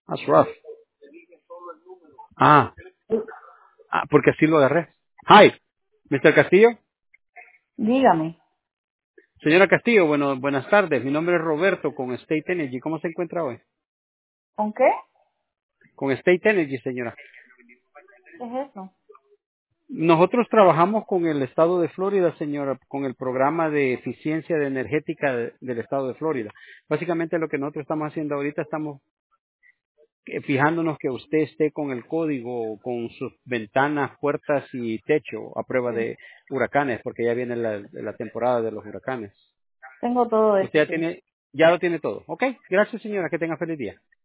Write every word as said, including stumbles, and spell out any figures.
That's rough. Ah, ah, porque así lo agarré. Hi, mister Castillo. Dígame, Señora Castillo, bueno, buenas tardes. Mi nombre es Roberto con State Energy. ¿Cómo se encuentra hoy? ¿con qué? Con State Energy, señora. ¿Qué es eso? Nosotros trabajamos con el estado de Florida, señora, con el programa de eficiencia de energética de- del estado de Florida. Básicamente lo que nosotros estamos haciendo ahorita, estamos eh, fijándonos que usted esté con el código, con sus ventanas, puertas y techo a prueba Sí. de huracanes, porque ya viene la, la temporada de los huracanes. Tengo todo Usted eso, ya sí. tiene, ya lo tiene todo. Ok, gracias señora, que tenga feliz día.